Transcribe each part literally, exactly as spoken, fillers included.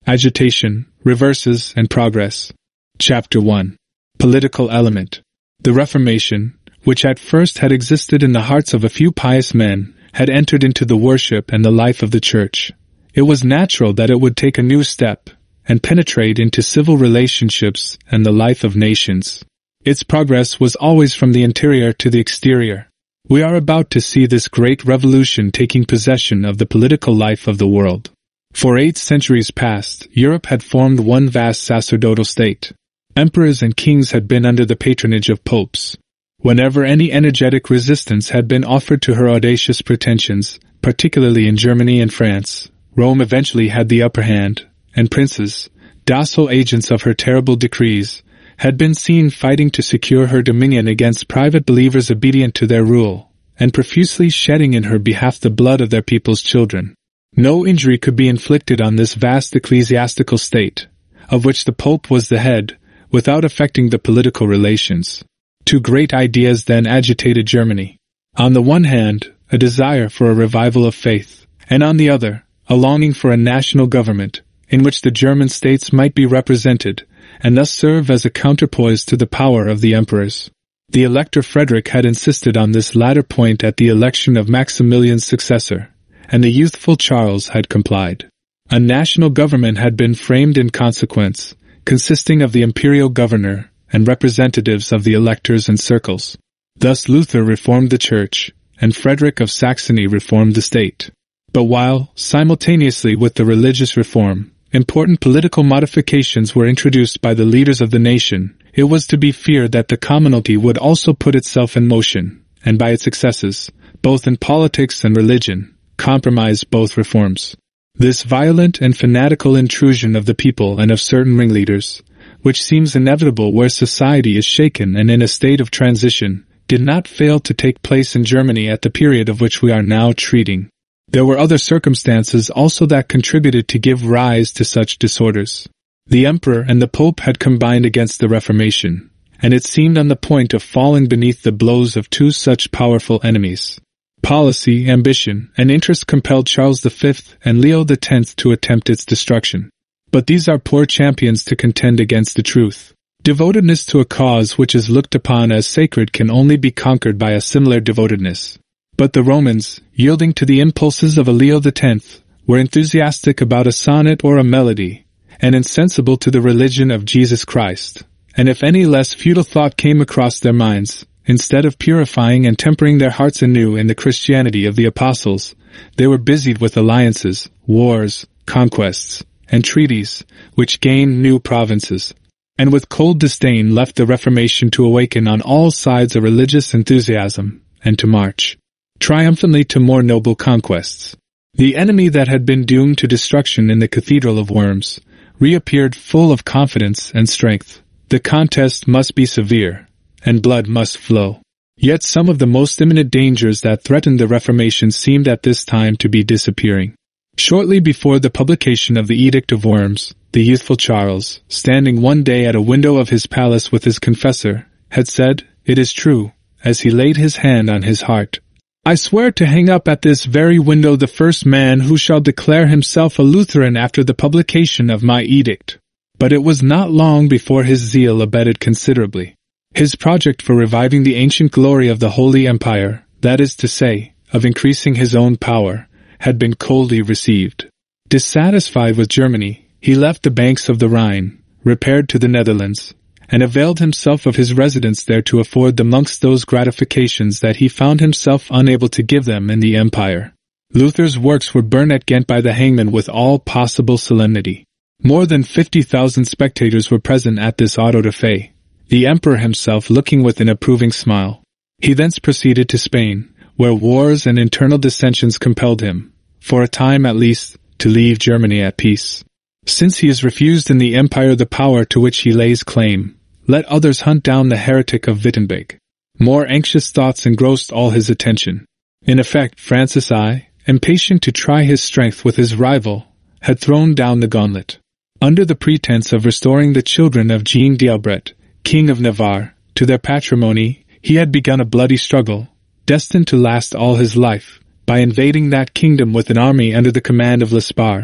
Agitation, Reverses, and Progress. Chapter one. Political Element. The Reformation, which at first had existed in the hearts of a few pious men, had entered into the worship and the life of the Church. It was natural that it would take a new step and penetrate into civil relationships and the life of nations. Its progress was always from the interior to the exterior. We are about to see this great revolution taking possession of the political life of the world. For eight centuries past, Europe had formed one vast sacerdotal state. Emperors and kings had been under the patronage of popes. Whenever any energetic resistance had been offered to her audacious pretensions, particularly in Germany and France, Rome eventually had the upper hand, and princes, docile agents of her terrible decrees, had been seen fighting to secure her dominion against private believers obedient to their rule, and profusely shedding in her behalf the blood of their people's children. No injury could be inflicted on this vast ecclesiastical state, of which the Pope was the head, without affecting the political relations. Two great ideas then agitated Germany. On the one hand, a desire for a revival of faith, and on the other, a longing for a national government, in which the German states might be represented, and thus serve as a counterpoise to the power of the emperors. The Elector Frederick had insisted on this latter point at the election of Maximilian's successor, and the youthful Charles had complied. A national government had been framed in consequence, consisting of the imperial governor and representatives of the electors and circles. Thus Luther reformed the Church, and Frederick of Saxony reformed the state. But while, simultaneously with the religious reform, important political modifications were introduced by the leaders of the nation, it was to be feared that the commonalty would also put itself in motion, and by its excesses, both in politics and religion, compromise both reforms. This violent and fanatical intrusion of the people and of certain ringleaders, which seems inevitable where society is shaken and in a state of transition, did not fail to take place in Germany at the period of which we are now treating. There were other circumstances also that contributed to give rise to such disorders. The Emperor and the Pope had combined against the Reformation, and it seemed on the point of falling beneath the blows of two such powerful enemies. Policy, ambition, and interest compelled Charles the Fifth and Leo the Tenth to attempt its destruction. But these are poor champions to contend against the truth. Devotedness to a cause which is looked upon as sacred can only be conquered by a similar devotedness. But the Romans, yielding to the impulses of a Leo the Tenth, were enthusiastic about a sonnet or a melody, and insensible to the religion of Jesus Christ. And if any less futile thought came across their minds, instead of purifying and tempering their hearts anew in the Christianity of the apostles, they were busied with alliances, wars, conquests, and treaties, which gained new provinces, and with cold disdain left the Reformation to awaken on all sides a religious enthusiasm, and to march triumphantly to more noble conquests. The enemy that had been doomed to destruction in the Cathedral of Worms reappeared full of confidence and strength. The contest must be severe, and blood must flow. Yet some of the most imminent dangers that threatened the Reformation seemed at this time to be disappearing. Shortly before the publication of the Edict of Worms, the youthful Charles, standing one day at a window of his palace with his confessor, had said, "It is true," as he laid his hand on his heart, "I swear to hang up at this very window the first man who shall declare himself a Lutheran after the publication of my edict." But it was not long before his zeal abated considerably. His project for reviving the ancient glory of the Holy Empire, that is to say, of increasing his own power, had been coldly received. Dissatisfied with Germany, he left the banks of the Rhine, repaired to the Netherlands, and availed himself of his residence there to afford the monks those gratifications that he found himself unable to give them in the empire. Luther's works were burned at Ghent by the hangman with all possible solemnity. More than fifty thousand spectators were present at this auto-da-fe, the emperor himself looking with an approving smile. He thence proceeded to Spain, where wars and internal dissensions compelled him, for a time at least, to leave Germany at peace. Since he has refused in the empire the power to which he lays claim, let others hunt down the heretic of Wittenberg. More anxious thoughts engrossed all his attention. In effect, Francis I, impatient to try his strength with his rival, had thrown down the gauntlet. Under the pretense of restoring the children of Jean d'Albret, King of Navarre, to their patrimony, he had begun a bloody struggle, destined to last all his life, by invading that kingdom with an army under the command of L'Esparre,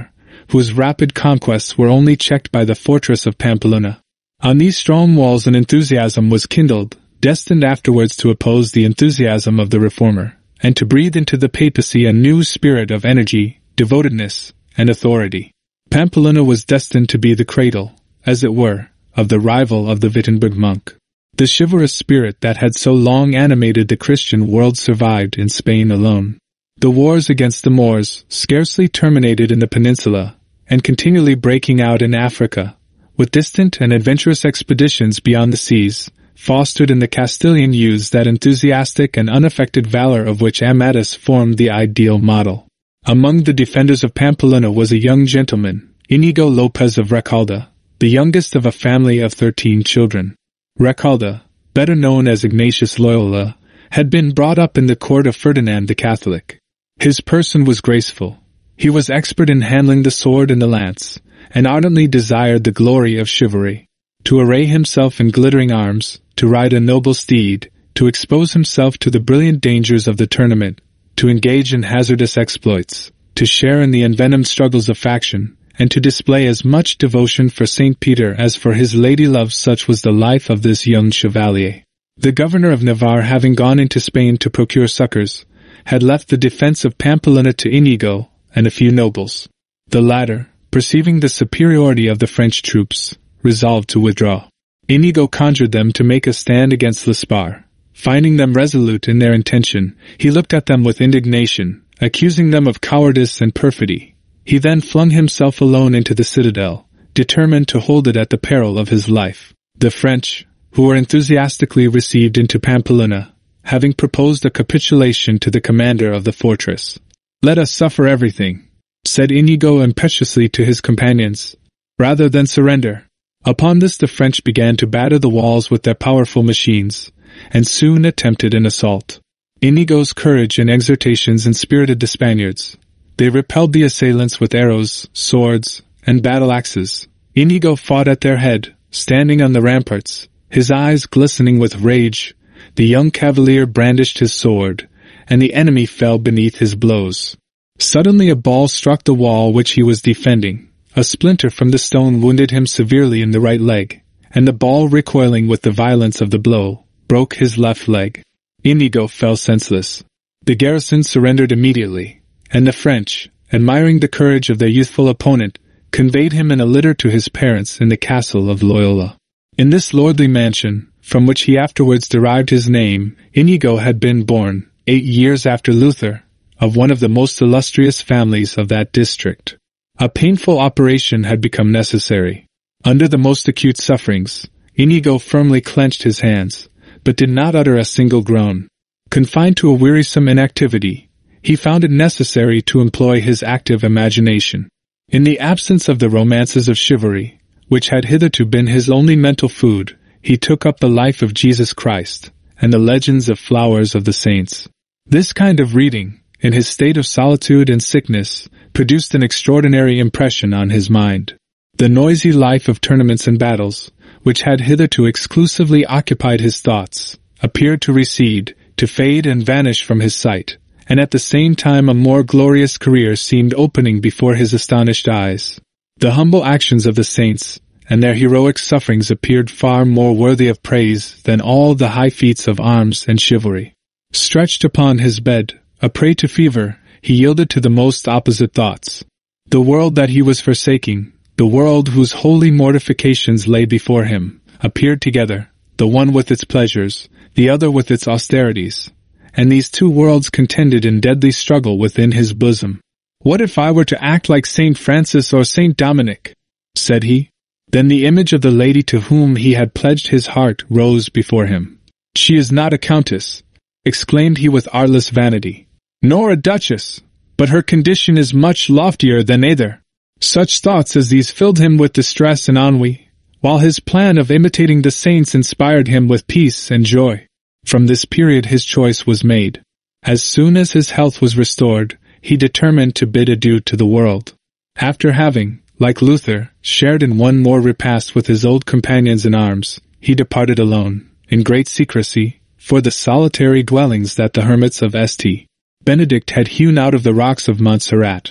whose rapid conquests were only checked by the fortress of Pamplona. On these strong walls an enthusiasm was kindled, destined afterwards to oppose the enthusiasm of the reformer, and to breathe into the papacy a new spirit of energy, devotedness, and authority. Pamplona was destined to be the cradle, as it were, of the rival of the Wittenberg monk. The chivalrous spirit that had so long animated the Christian world survived in Spain alone. The wars against the Moors scarcely terminated in the peninsula, and continually breaking out in Africa, with distant and adventurous expeditions beyond the seas, fostered in the Castilian youths that enthusiastic and unaffected valor of which Amadis formed the ideal model. Among the defenders of Pamplona was a young gentleman, Inigo Lopez of Recalde, the youngest of a family of thirteen children. Recalde, better known as Ignatius Loyola, had been brought up in the court of Ferdinand the Catholic. His person was graceful. He was expert in handling the sword and the lance, and ardently desired the glory of chivalry. To array himself in glittering arms, to ride a noble steed, to expose himself to the brilliant dangers of the tournament, to engage in hazardous exploits, to share in the envenomed struggles of faction, and to display as much devotion for Saint Peter as for his lady-love, such was the life of this young chevalier. The governor of Navarre, having gone into Spain to procure succors, had left the defense of Pamplona to Inigo and a few nobles. The latter, perceiving the superiority of the French troops, resolved to withdraw. Inigo conjured them to make a stand against Lespar. Finding them resolute in their intention, he looked at them with indignation, accusing them of cowardice and perfidy. He then flung himself alone into the citadel, determined to hold it at the peril of his life. The French, who were enthusiastically received into Pamplona, having proposed a capitulation to the commander of the fortress. "Let us suffer everything," said Inigo impetuously to his companions, "rather than surrender." Upon this the French began to batter the walls with their powerful machines, and soon attempted an assault. Inigo's courage and exhortations inspirited the Spaniards. They repelled the assailants with arrows, swords, and battle-axes. Inigo fought at their head, standing on the ramparts, his eyes glistening with rage. The young cavalier brandished his sword, and the enemy fell beneath his blows. Suddenly a ball struck the wall which he was defending. A splinter from the stone wounded him severely in the right leg, and the ball, recoiling with the violence of the blow, broke his left leg. Inigo fell senseless. The garrison surrendered immediately, and the French, admiring the courage of their youthful opponent, conveyed him in a litter to his parents in the castle of Loyola. In this lordly mansion, from which he afterwards derived his name, Inigo had been born, eight years after Luther, of one of the most illustrious families of that district. A painful operation had become necessary. Under the most acute sufferings, Inigo firmly clenched his hands, but did not utter a single groan. Confined to a wearisome inactivity, he found it necessary to employ his active imagination. In the absence of the romances of chivalry, which had hitherto been his only mental food, he took up the life of Jesus Christ, and the legends of flowers of the saints. This kind of reading, in his state of solitude and sickness, produced an extraordinary impression on his mind. The noisy life of tournaments and battles, which had hitherto exclusively occupied his thoughts, appeared to recede, to fade and vanish from his sight, and at the same time a more glorious career seemed opening before his astonished eyes. The humble actions of the saints, and their heroic sufferings appeared far more worthy of praise than all the high feats of arms and chivalry. Stretched upon his bed, a prey to fever, he yielded to the most opposite thoughts. The world that he was forsaking, the world whose holy mortifications lay before him, appeared together, the one with its pleasures, the other with its austerities, and these two worlds contended in deadly struggle within his bosom. "What if I were to act like Saint Francis or Saint Dominic?" said he. Then the image of the lady to whom he had pledged his heart rose before him. "She is not a countess," exclaimed he with artless vanity, "nor a duchess, but her condition is much loftier than either." Such thoughts as these filled him with distress and ennui, while his plan of imitating the saints inspired him with peace and joy. From this period his choice was made. As soon as his health was restored, he determined to bid adieu to the world. After having, like Luther, shared in one more repast with his old companions in arms, he departed alone, in great secrecy, for the solitary dwellings that the hermits of Saint Benedict had hewn out of the rocks of Montserrat.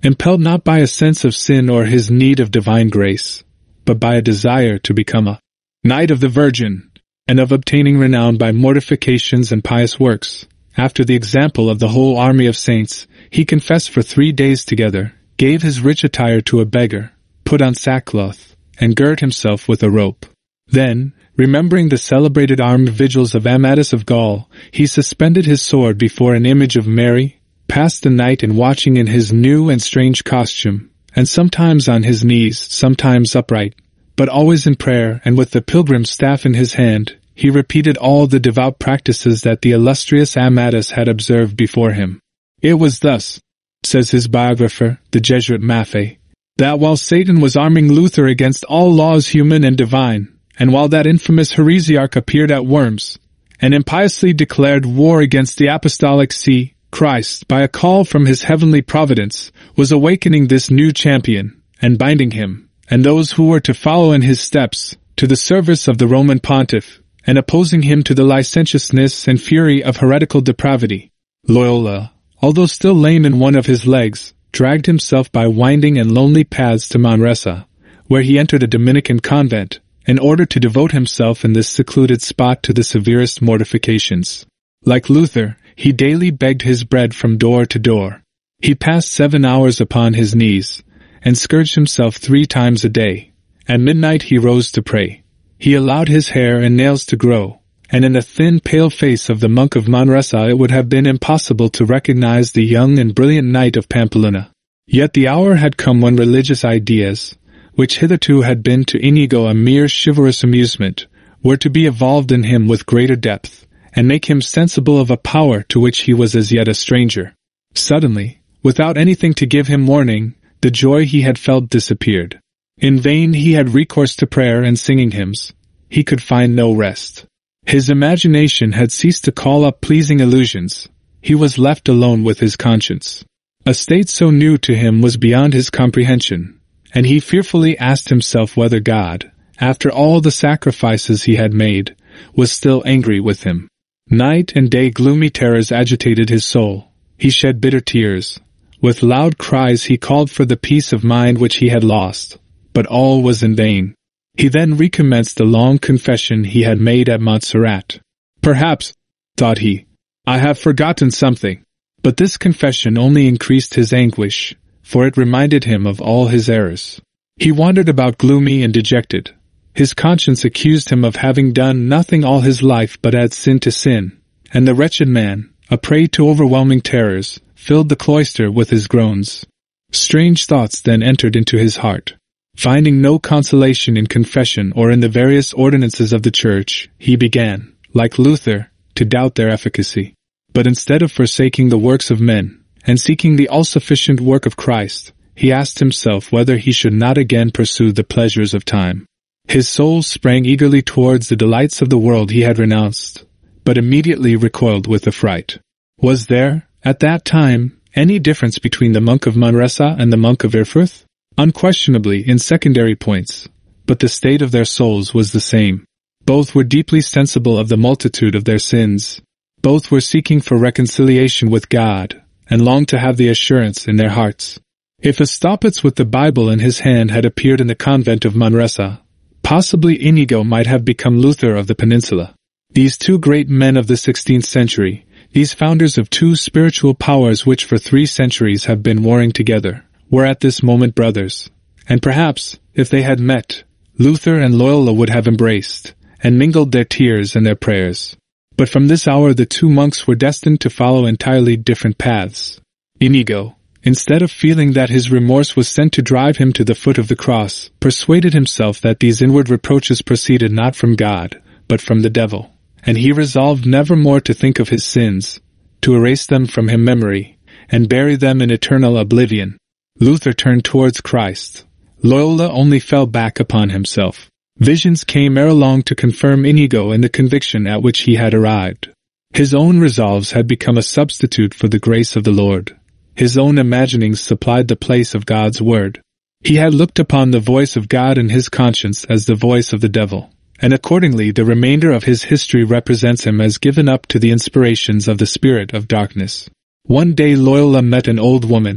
impelled not by a sense of sin or his need of divine grace, but by a desire to become a Knight of the Virgin, and of obtaining renown by mortifications and pious works. After the example of the whole army of saints, he confessed for three days together, gave his rich attire to a beggar, put on sackcloth, and girt himself with a rope. Then, remembering the celebrated armed vigils of Amadis of Gaul, he suspended his sword before an image of Mary, passed the night in watching in his new and strange costume, and sometimes on his knees, sometimes upright, but always in prayer and with the pilgrim's staff in his hand, he repeated all the devout practices that the illustrious Amadis had observed before him. It was thus, says his biographer, the Jesuit Maffei, that while Satan was arming Luther against all laws human and divine, and while that infamous heresiarch appeared at Worms, and impiously declared war against the apostolic see, Christ, by a call from his heavenly providence, was awakening this new champion, and binding him, and those who were to follow in his steps, to the service of the Roman pontiff, and opposing him to the licentiousness and fury of heretical depravity. Loyola, although still lame in one of his legs, dragged himself by winding and lonely paths to Manresa, where he entered a Dominican convent, in order to devote himself in this secluded spot to the severest mortifications. Like Luther, he daily begged his bread from door to door. He passed seven hours upon his knees, and scourged himself three times a day. At midnight he rose to pray. He allowed his hair and nails to grow, and in the thin, pale face of the monk of Manresa it would have been impossible to recognize the young and brilliant knight of Pamplona. Yet the hour had come when religious ideas, which hitherto had been to Inigo a mere chivalrous amusement, were to be evolved in him with greater depth, and make him sensible of a power to which he was as yet a stranger. Suddenly, without anything to give him warning, the joy he had felt disappeared. In vain he had recourse to prayer and singing hymns. He could find no rest. His imagination had ceased to call up pleasing illusions. He was left alone with his conscience. A state so new to him was beyond his comprehension, and he fearfully asked himself whether God, after all the sacrifices he had made, was still angry with him. Night and day gloomy terrors agitated his soul. He shed bitter tears. With loud cries he called for the peace of mind which he had lost, but all was in vain. He then recommenced the long confession he had made at Montserrat. Perhaps, thought he, I have forgotten something. But this confession only increased his anguish, for it reminded him of all his errors. He wandered about gloomy and dejected. His conscience accused him of having done nothing all his life but add sin to sin, and the wretched man, a prey to overwhelming terrors, filled the cloister with his groans. Strange thoughts then entered into his heart. Finding no consolation in confession or in the various ordinances of the Church, he began, like Luther, to doubt their efficacy. But instead of forsaking the works of men, and seeking the all-sufficient work of Christ, he asked himself whether he should not again pursue the pleasures of time. His soul sprang eagerly towards the delights of the world he had renounced, but immediately recoiled with affright. Was there, at that time, any difference between the monk of Manresa and the monk of Erfurth? Unquestionably in secondary points, but the state of their souls was the same. Both were deeply sensible of the multitude of their sins. Both were seeking for reconciliation with God, and longed to have the assurance in their hearts. If a Staupitz with the Bible in his hand had appeared in the convent of Manresa, possibly Inigo might have become Luther of the peninsula. These two great men of the sixteenth century, these founders of two spiritual powers which for three centuries have been warring together, were at this moment brothers, and perhaps, if they had met, Luther and Loyola would have embraced, and mingled their tears and their prayers. But from this hour the two monks were destined to follow entirely different paths. Inigo, instead of feeling that his remorse was sent to drive him to the foot of the cross, persuaded himself that these inward reproaches proceeded not from God, but from the devil, and he resolved never more to think of his sins, to erase them from his memory, and bury them in eternal oblivion. Luther turned towards Christ. Loyola only fell back upon himself. Visions came ere long to confirm Inigo in the conviction at which he had arrived. His own resolves had become a substitute for the grace of the Lord. His own imaginings supplied the place of God's word. He had looked upon the voice of God in his conscience as the voice of the devil, and accordingly the remainder of his history represents him as given up to the inspirations of the spirit of darkness. One day Loyola met an old woman,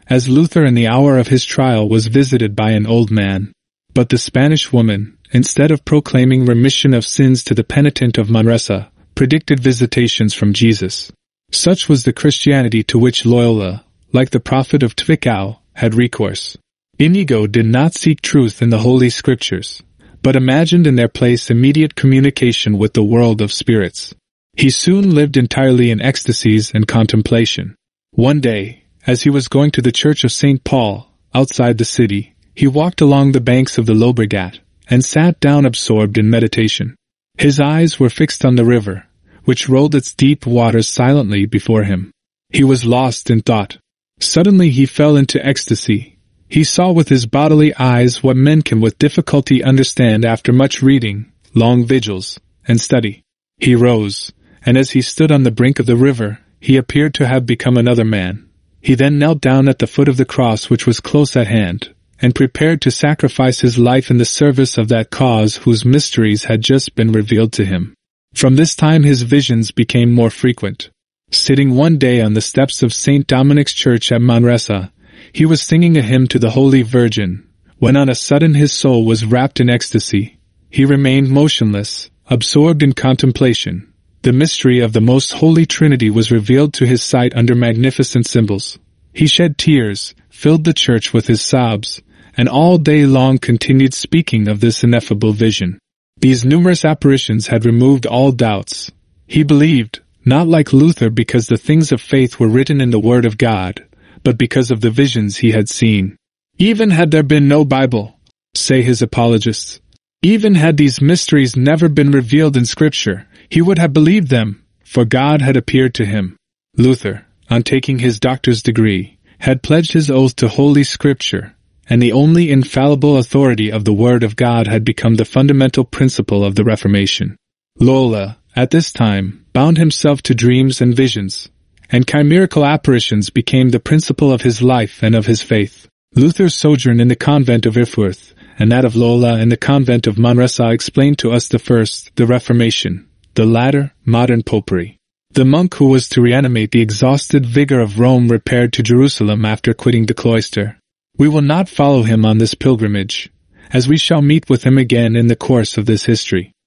as Luther in the hour of his trial was visited by an old man. But the Spanish woman, instead of proclaiming remission of sins to the penitent of Manresa, predicted visitations from Jesus. Such was the Christianity to which Loyola, like the prophet of Twickau, had recourse. Inigo did not seek truth in the Holy Scriptures, but imagined in their place immediate communication with the world of spirits. He soon lived entirely in ecstasies and contemplation. One day, as he was going to the church of Saint Paul, outside the city, he walked along the banks of the Llobregat, and sat down absorbed in meditation. His eyes were fixed on the river, which rolled its deep waters silently before him. He was lost in thought. Suddenly he fell into ecstasy. He saw with his bodily eyes what men can with difficulty understand after much reading, long vigils, and study. He rose, and as he stood on the brink of the river, he appeared to have become another man. He then knelt down at the foot of the cross which was close at hand, and prepared to sacrifice his life in the service of that cause whose mysteries had just been revealed to him. From this time his visions became more frequent. Sitting one day on the steps of Saint Dominic's church at Manresa, he was singing a hymn to the Holy Virgin, when on a sudden his soul was wrapped in ecstasy. He remained motionless, absorbed in contemplation. The mystery of the Most Holy Trinity was revealed to his sight under magnificent symbols. He shed tears, filled the church with his sobs, and all day long continued speaking of this ineffable vision. These numerous apparitions had removed all doubts. He believed, not like Luther because the things of faith were written in the Word of God, but because of the visions he had seen. Even had there been no Bible, say his apologists, even had these mysteries never been revealed in Scripture, he would have believed them, for God had appeared to him. Luther, on taking his doctor's degree, had pledged his oath to Holy Scripture, and the only infallible authority of the Word of God had become the fundamental principle of the Reformation. Loyola, at this time, bound himself to dreams and visions, and chimerical apparitions became the principle of his life and of his faith. Luther's sojourn in the convent of Erfurt, and that of Loyola in the convent of Manresa explained to us the first, the Reformation, the latter, modern popery. The monk who was to reanimate the exhausted vigor of Rome repaired to Jerusalem after quitting the cloister. We will not follow him on this pilgrimage, as we shall meet with him again in the course of this history.